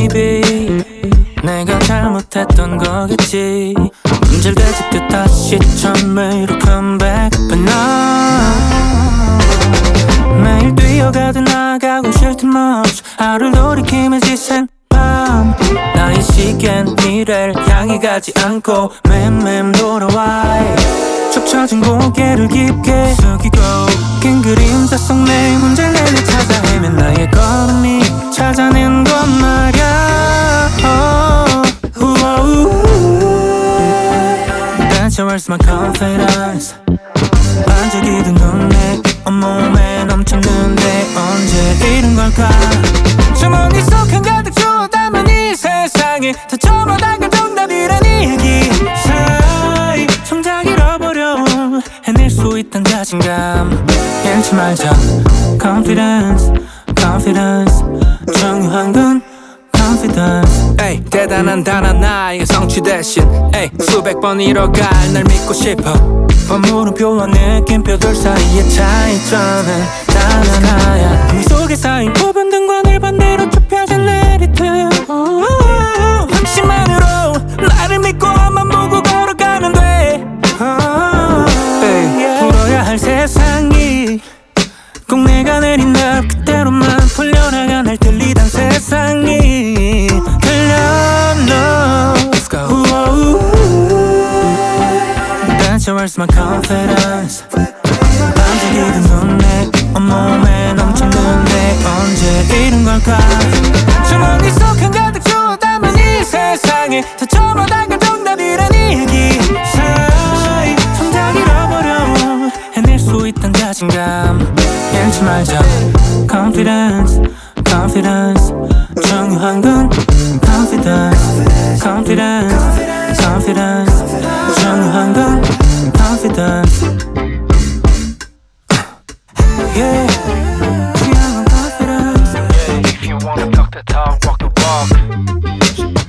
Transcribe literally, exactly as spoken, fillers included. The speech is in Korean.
maybe 내가 잘못했던 거겠지. 문제를 되짚듯 다시 처음으로 come back. But no, 매일 뛰어가도 나가고 싫던 멈춰 하루를 돌이키며 지샌 밤. 나의 시계는 미래를 향해 가지 않고 맴맴 돌아와. 축 처진 고개를 깊게 숙이고 긴 그림자 속 내 문제를 내내 찾아 헤맨 나의 걸음이 찾아낸 건 말야. oh, That's where's my confidence. 반짝이던 눈에 온몸에 넘쳤는데 언제 이런 걸까. 주머니 속 한가득 주었다면 이 세상에 다 저마다가 정답이란 얘기 사이 정작 잃어버려 해낼 수 있단 자신감 잃지 말자. Confidence, confidence 중요한 건 confidence. 에이, 대단한 단 하나의 성취 대신 에이, 수백 번 잃어갈 날 믿고 싶어. 번물음표와 느낌표들 사이의 차이점은 단 하나야. 그 속에 쌓인 부분 등관을 반대로 좁혀진 내리트. 확신만으로 나를 믿고 앞만 보고 걸어가면 돼. 에이, 풀어야 할 세상이 꼭 내가 내린 날 그대로만 풀려나가 날 들리던 세상이 들려. No, let's go. That's where's my confidence. 반짝이던 눈에 온몸에 넘쳤는데 언제 이런 걸까. 주머니 속 한가득 주었다면 이 세상에 다 저마다가 정답이란 얘기 사이 정작 잃어버려 해낼 수 있단 자신감 잃지 말자. Confidence, confidence 중요한 건 confidence, confidence, confidence 중요한 건 confidence. Yeah, 중요한 건 confidence. If you wanna talk the talk, walk the walk.